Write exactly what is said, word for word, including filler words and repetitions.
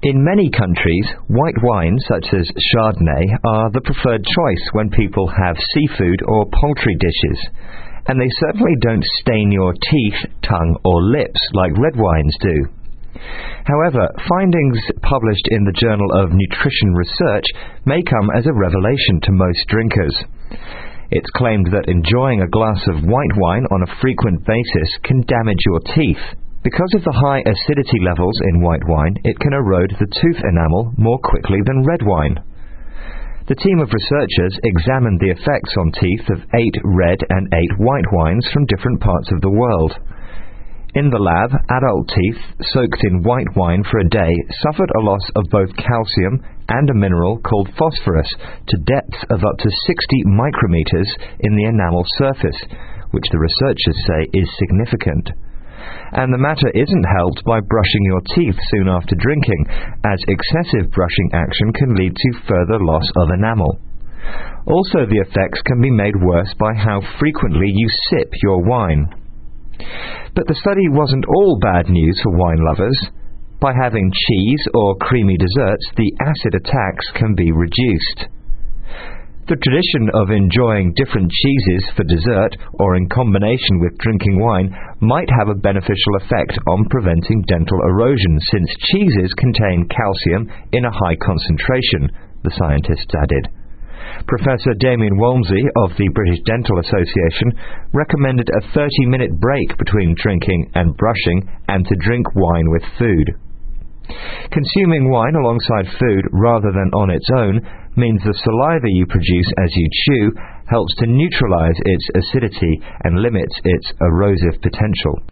In many countries, white wines such as Chardonnay are the preferred choice when people have seafood or poultry dishes, and they certainly don't stain your teeth, tongue or lips like red wines do. However, findings published in the Journal of Nutrition Research may come as a revelation to most drinkers. It's claimed that enjoying a glass of white wine on a frequent basis can damage your teeth. Because of the high acidity levels in white wine, it can erode the tooth enamel more quickly than red wine. The team of researchers examined the effects on teeth of eight red and eight white wines from different parts of the world. In the lab, adult teeth soaked in white wine for a day suffered a loss of both calcium and a mineral called phosphorus to depths of up to sixty micrometers in the enamel surface, which the researchers say is significant. And the matter isn't helped by brushing your teeth soon after drinking, as excessive brushing action can lead to further loss of enamel. Also, the effects can be made worse by how frequently you sip your wine. But the study wasn't all bad news for wine lovers. By having cheese or creamy desserts, the acid attacks can be reduced. The tradition of enjoying different cheeses for dessert or in combination with drinking wine might have a beneficial effect on preventing dental erosion, since cheeses contain calcium in a high concentration, the scientists added. Professor Damien Walmsley of the British Dental Association recommended a thirty-minute break between drinking and brushing and to drink wine with food. Consuming wine alongside food rather than on its own means the saliva you produce as you chew helps to neutralize its acidity and limits its erosive potential.